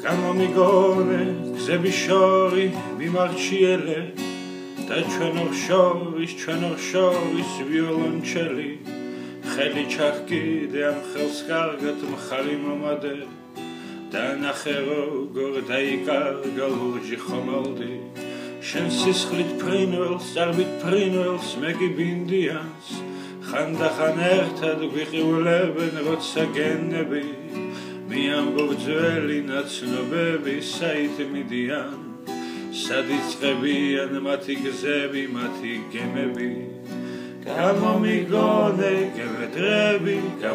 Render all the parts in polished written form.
გამომიგონე გზები შორი მიმარჩიელე და ჩვენო შორის ვიოლონჩელი ხელი ჩახკიდე ამ ხელს კარგად მხარი მომადე და ნახე როგორ დაიკარგა ლურჯი ხომალდი შენ სისხლით ფრინველს წარბით ფრინველს მე კი ბინდიანს ხანდახან ერთად გვიყივლებენ როცა გენები მიამბობ ძველი ნაცნობები საით მიდიან სად იწყებიან მათი გზები მათი გემები გამომიგონე გევედრები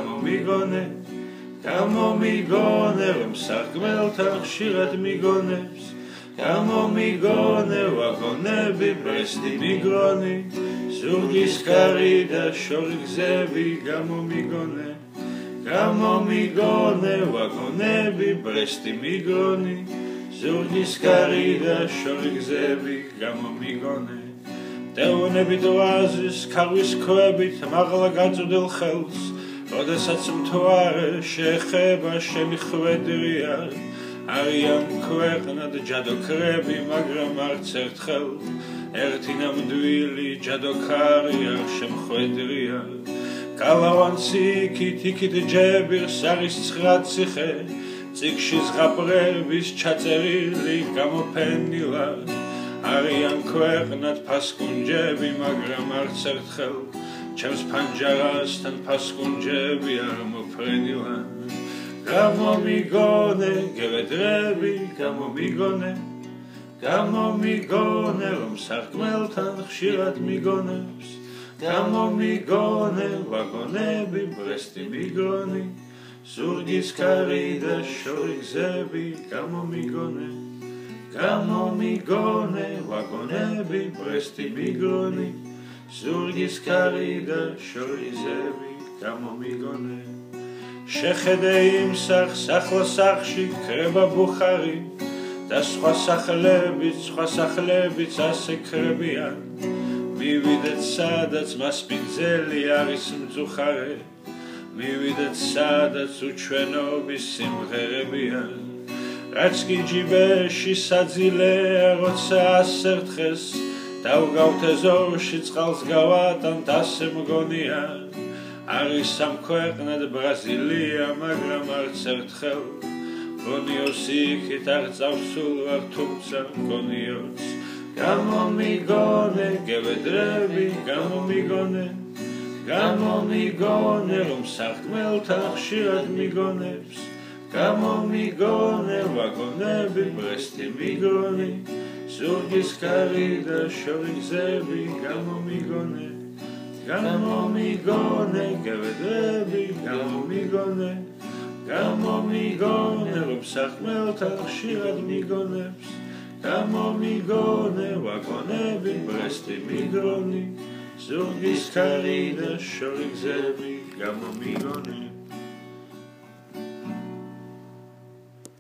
გამომიგონე რომ სარკმელთან ხშირად მიგონებს გამომიგონე ვაგონები ბრესტი მიგრონი ზურგის კარი და შორი გზები გამომიგონე ვაგონები ბრესტი მიგრონი ზურგის კარი და შორი გზები გამომიგონე დეუნებით ვაზის ქარვის ქვებით მაღლა გაწვდელ ხელს როდესაც მთვარე შეეხება შენი ხვედრია არიან ქვეყნად ჯადოქრები მაგრამ არც ერთხელ ერთი ნამდვილი ჯადოქარი არ შემხვედრია კალავანსი იქით ჯებირს არის 9 ციხე წიგში ზღაპრების ჩაწერილი გამოფენილად არიან ქვეყნად ფასკუნჯები მაგრამ არც ერთხელ ჩემს ფანჯარასთან ფასკუნჯები არ მოფრენილან გამომიგონე გევედრები გამომიგონე რომ სარკმელთან ხშირად მიგონებს გამომიგონე ვაგონები ბრესტი მიგრონი ზურგის კარი და შორი გზები გამომიგონე ვაგონები ბრესტი მიგრონი ზურგის კარი და შორი გზები გამომიგონე შეხედე იმ სახლს ახლა სახლში ქრება ბუხარი და სხვა სახლებიც ასე ქრებიან მივიდეთ სადაც მასპინძელი არის მწუხარე მივიდეთ სადაც უჩვენობის სიმღერებია რაც კი ჯიბეში საძილეა როცა ასერთხეს დავგავთ ეზოში წყალს გავატანთ ასე მგონია არის ამ ქვეყნად ბრაზილია მაგრამ არც ერთხელ გონიოს იქით არ წავსულ ვარ თუმცა გონიოს გამომიგონე გევედრები გამომიგონე რომ სარკმელთან ხშირად მიგონებს გამომიგონე ვაგონები ბრესტი მიგრონი ზურგის კარი და შორი გზები გამომიგონე გევედრები გამომიგონე რომ სარკმელთან ხშირად მიგონებს გამომიგონე ვაგონები ბრესტი მიგრონი ზურგის კარი და შორი გზები გამომიგონე